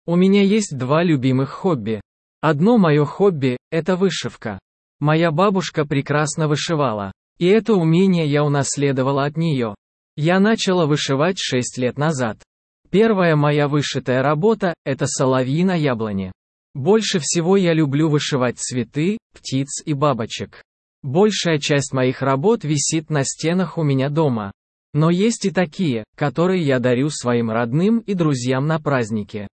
У меня есть два любимых хобби. Одно мое хобби – это вышивка. Моя бабушка прекрасно вышивала. И это умение я унаследовала от нее. Я начала вышивать 6 лет назад. Первая моя вышитая работа – это соловьи на яблоне. Больше всего я люблю вышивать цветы, птиц и бабочек. Большая часть моих работ висит на стенах у меня дома. Но есть и такие, которые я дарю своим родным и друзьям на праздники.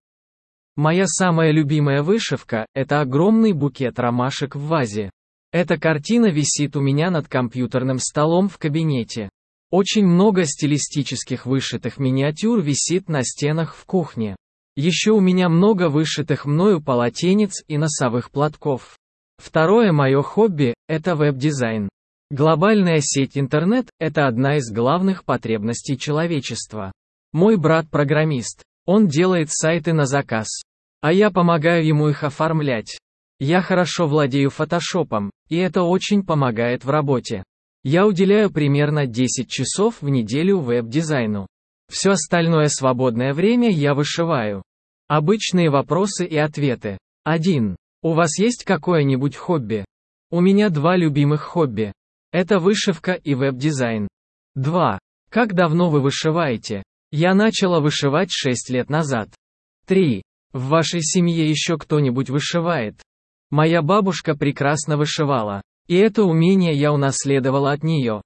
Моя самая любимая вышивка – это огромный букет ромашек в вазе. Эта картина висит у меня над компьютерным столом в кабинете. Очень много стилистических вышитых миниатюр висит на стенах в кухне. Еще у меня много вышитых мною полотенец и носовых платков. Второе мое хобби – это веб-дизайн. Глобальная сеть интернет – это одна из главных потребностей человечества. Мой брат программист. Он делает сайты на заказ. А я помогаю ему их оформлять. Я хорошо владею фотошопом, и это очень помогает в работе. Я уделяю примерно 10 часов в неделю веб-дизайну. Все остальное свободное время я вышиваю. Обычные вопросы и ответы. 1. У вас есть какое-нибудь хобби? У меня два любимых хобби. Это вышивка и веб-дизайн. 2. Как давно вы вышиваете? Я начала вышивать 6 лет назад. 3. В вашей семье еще кто-нибудь вышивает? Моя бабушка прекрасно вышивала. И это умение я унаследовала от нее.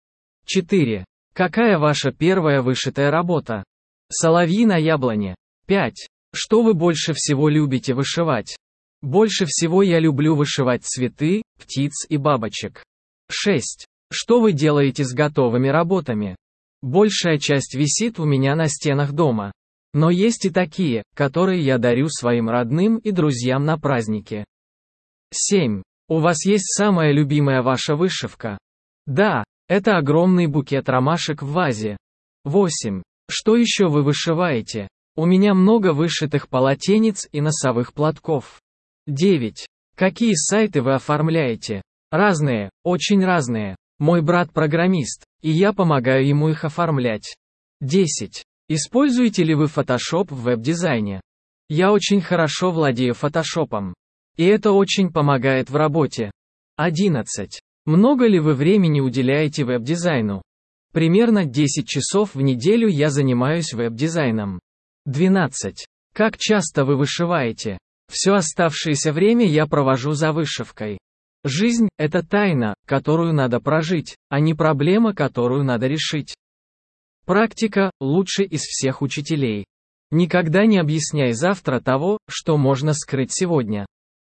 4. Какая ваша первая вышитая работа? Соловьи на яблоне. 5. Что вы больше всего любите вышивать? Больше всего я люблю вышивать цветы, птиц и бабочек. 6. Что вы делаете с готовыми работами? Большая часть висит у меня на стенах дома. Но есть и такие, которые я дарю своим родным и друзьям на праздники. 7. У вас есть самая любимая ваша вышивка? Да, это огромный букет ромашек в вазе. 8. Что еще вы вышиваете? У меня много вышитых полотенец и носовых платков. 9. Какие сайты вы оформляете? Разные, очень разные. Мой брат программист, и я помогаю ему их оформлять. 10. Используете ли вы Photoshop в веб-дизайне? Я очень хорошо владею фотошопом. И это очень помогает в работе. 11. Много ли вы времени уделяете веб-дизайну? Примерно 10 часов в неделю я занимаюсь веб-дизайном. 12. Как часто вы вышиваете? Все оставшееся время я провожу за вышивкой. Жизнь – это тайна, которую надо прожить, а не проблема, которую надо решить. Практика – лучший из всех учителей. Никогда не объясняй завтра того, что можно скрыть сегодня.